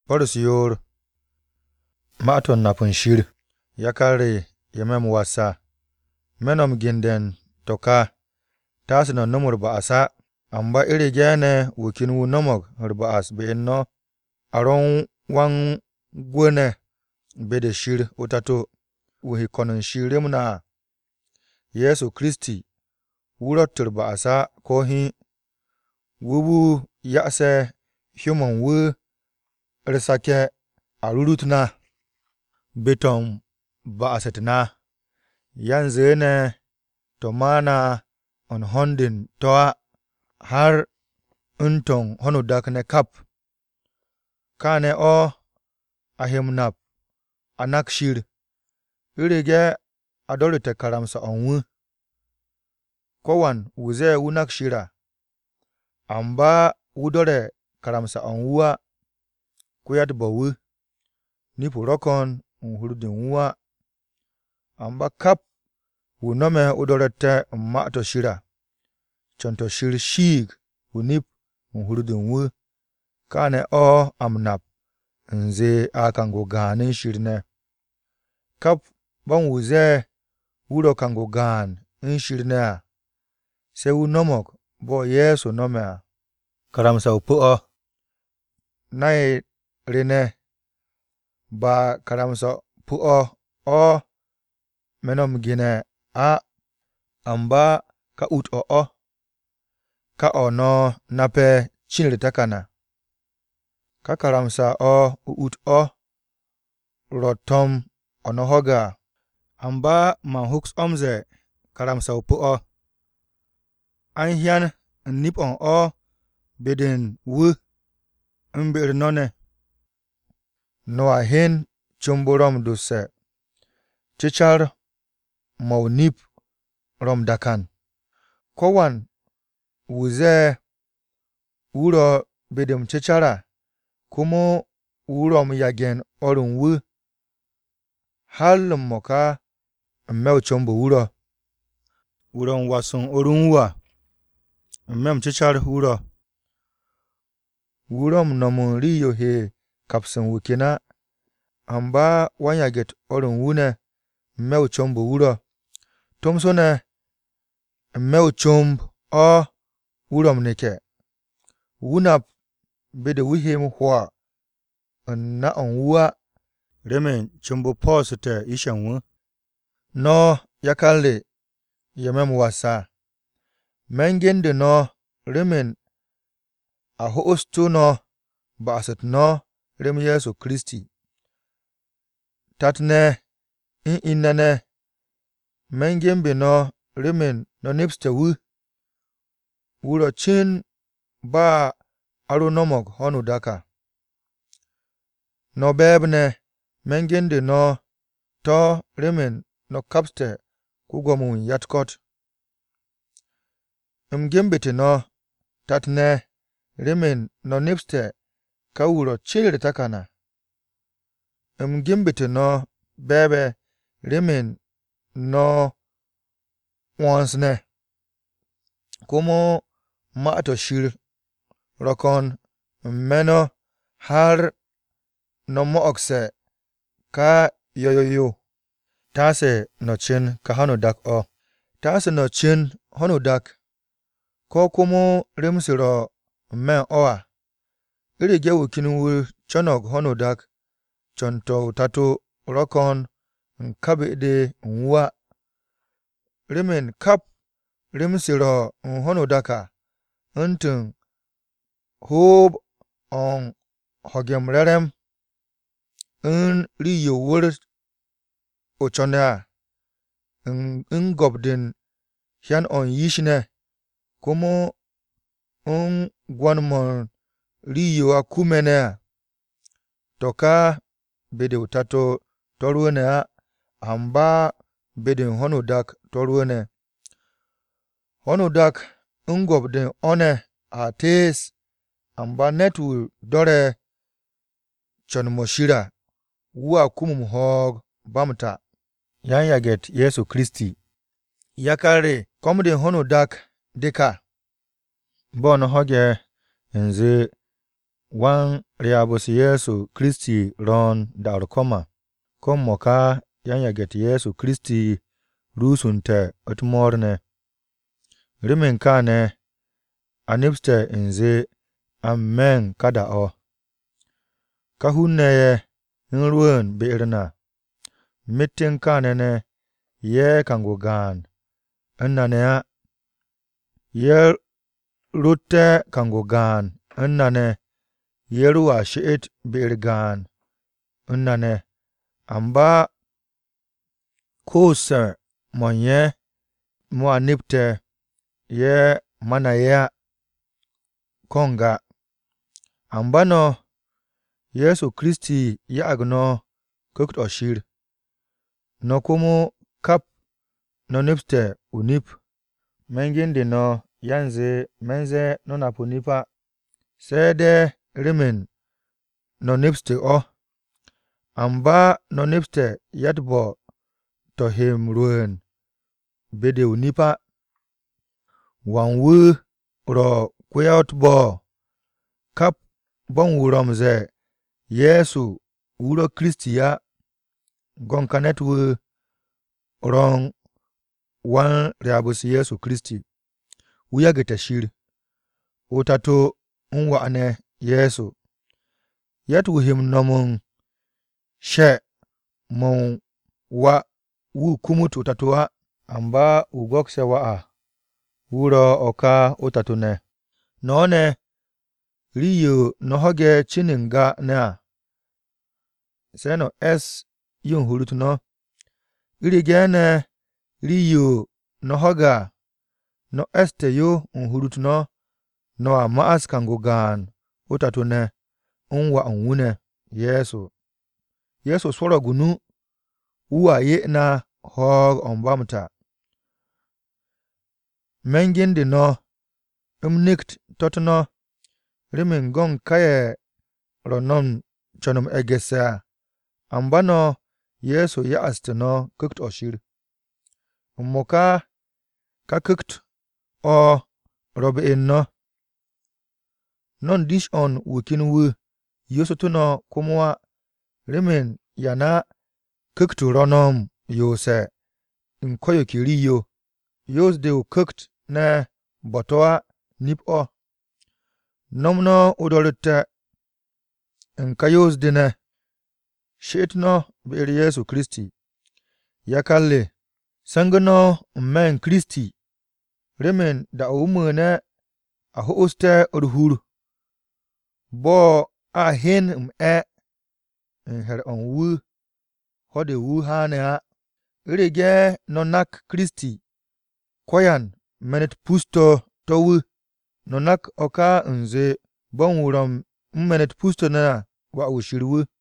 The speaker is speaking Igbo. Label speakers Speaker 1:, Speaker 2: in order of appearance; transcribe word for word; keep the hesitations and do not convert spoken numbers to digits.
Speaker 1: Boris yor maton napun shir yakare yemem wasa menom ginden toka tasino numur ba asa amba iri gene wukin wu nomog rba as be no aron wan gwene bede shir utato wuhi konon shirimna Yesu Kristi wuro turba asa kohi wubu yase human wu risake arurutna beton ba asetna yanzene to mana on hondin toa har unton honu dakne kap kane o ahimnap anak shir irige adolite karamsa onwu kowan wuze wunak shira amba wudore karamsa onwuwa kuyat bowu nipu rokon nhurdin wuwa amba kap wunome udorete mmato shira chonto shir shig wunip nhurdin wu kane o amnap nze akango ganin shirne kap bon wuze wuro kango gan nshirne se wunomok bo Yesu nome karamsa upuo nai rine ba karamsa puo o menom gine a amba ka ut o o ka ono nape chinri takana ka karamsa o ut o rotom ono hoga amba man hooks omze karamsa upuo anhian nip on o bedin wu mbir none noa hin chumburom duse chichar mau nip rom dakan kowan wuze wuro bedim chichara kumo wurom yagen orun wu hal moka mmeu chumbu wuro wuron wasun orun wa mmem chichar wuro wurom nomun riyo he kapsin wukina amba wanyaget orun wune mmeu chumbu wuro tumsone mmeu chumb o wurom nike wunap bede wihim hwa nna on wuwa remen chumbu posite ishenwu no yakalre yemem wasa mengende no remen a hoostu no basit no rem Yesu Kristi tatne in innane mengembe no remen no nipste wu wuro chin ba aro nomog honu daka no bebne mengende no to remen no kapste kugomun yatkot mgembete no tatne remen no nipste ka wuro chilri takana mgembete no bebe remen no wansne kumo mato shir rokon meno har no mookse ka yoyoyo tase no chin ka hanu dak o tase no chin hanu dak ko kumo remsiro men oa irige wukin wu chonog honu dak chonto tato rokon nkabede nwa remen kap remsiro honu daka ntun hob on hogem rerem n riyo wur ochonea n gobdin hian on yishne kumo n gwanmon riyo akumene toka bede utato torwene amba bede honu dak torwene honu dak ngobden one ates amba netu dore chonmoshira wa kumum hog bamta yan yaget Yesu Kristi yakare komden honu dak deka bon hoge nze wan riabus Yesu Kristi ron daur koma kom moka yan yaget Yesu Kristi rusunte utmorne rimin kane anibste inze amen kada o kahunne nruwen beirna mitin kanene ye kangugan nnane ye rutte kangugan nnane yeruwa shiit beirgan nnane amba kose monye mo anibte ye manaya konga ambano Yesu Kristi ya agno kukt oshir no kumu kap no nipste unip mengindi no yanze menze no napunipa sede rimin no nipste o amba no nipste yatbo to him ruen bede unipa wanwu ro kweotbo kap bon wuromze Yesu wuro Kristi ya gonkanetwu ron wan riabus Yesu Kristi uyagete shir utato unwa ane Yesu yatwu him nomun she mon wa wu kumut utatowa amba ugokse wa a wuro oka utatune none riyo nohoge chininga na seno es yun hurutuno irigene riyo nohoga no este yo unhurutuno no a maas kangugan utatune unwa unwune Yesu Yesu swara gunu uwa ye na hog ombamta mengindi no umnikt totno rimin gon kaye ronon chonum egesa ambano Yesu ya astino kukt oshir ummoka ka kukt o robe inno non dish on wukin wu Yesu tuno kumwa rimin yana kukt ronom yose inkoyo kiriyo yos de kukt ne botoa nip o nomno udolute inkayos dine shitno bir Yesu Kristi yakalle sangno men Kristi rimin da umune a hoste urhur bo a hin um e in her on wu hode wu hane irige nonak Kristi koyan menet pusto towu nonak oka nze bon wuram menet pusto na wa ushirwu